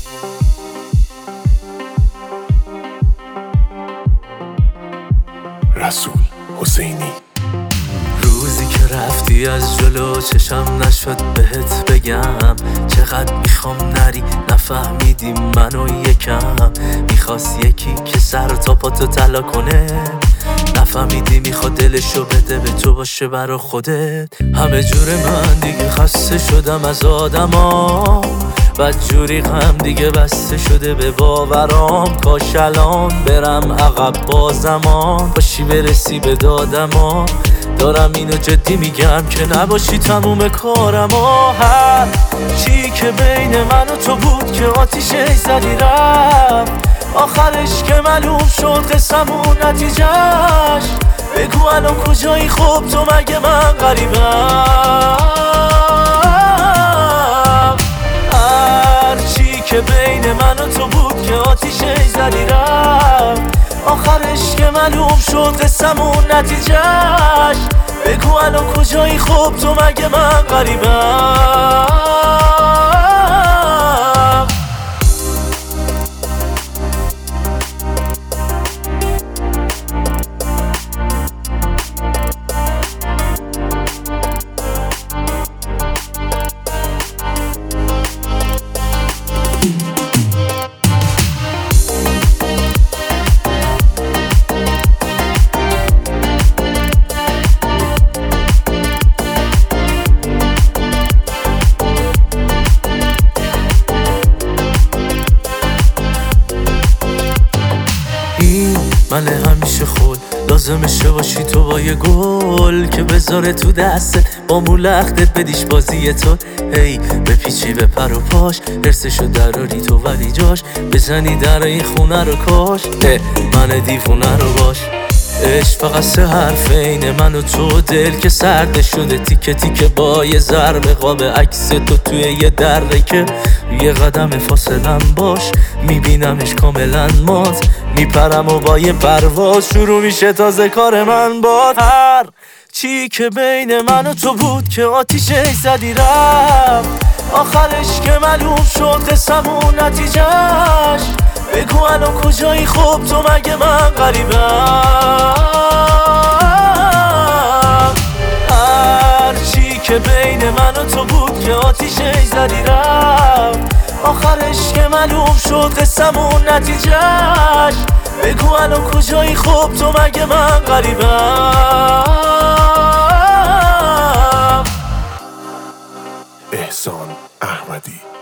رسول حسینی. روزی که رفتی از جلو چشم نشد بهت بگم چقدر میخوام نری، نفهمیدی منو یکم. میخواست یکی که سر تا پاتو طلا کنه، نفهمیدی میخواد دلشو بده به تو باشه برا خودت. همه جور من دیگه خسته شدم از آدما، بدجوری غم دیگه بسته شده به باورام. کاش الان برم عقب با زمان، باشی برسی به دادما. دارم اینو جدی میگم که نباشی تموم کارم. هر چی که بین من و تو بود که آتیشه زدی رفت، آخرش که معلوم شد قسمون نتیجهش. بگو الان کجایی؟ خب تو مگه من غریبم؟ هرچی که بین من و تو بود که آتیشه زدی رفت، آخرش که معلوم شد قسمون نتیجهش. بگو الان کجایی؟ خب تو مگه من غریبم؟ من همیشه خود لازمشه باشی تو با یه گل که بذاره تو دستت، با مولختت بدیش بازی تو. هی بپیچی به پر و پاش، حرسشو دراری تو ولی جاش بزنی در این خونه رو کاش. من دیوونه رو باش. عشق فقط سه حرف این من و تو، دل که سرد شده تیکه تیکه با یه ضربه قاب عکس تو توی یه دره که یه قدم فاصلم باش. میبینمش کاملا مات، میپرم و با یه پرواز شروع میشه تازه کار من باد. هر چی که بین من و تو بود که آتیشه زدی رفت، آخرش که معلوم شد قسمون نتیجهش. بگو الان کجایی؟ خب تو مگه من غریبم؟ هرچی که بین من و تو بود که آتیشه زدی رفت، آخرش که معلوم شد قسمون نتیجهش. بگو الان کجایی؟ خب تو مگه من غریبم؟ احسان احمدی.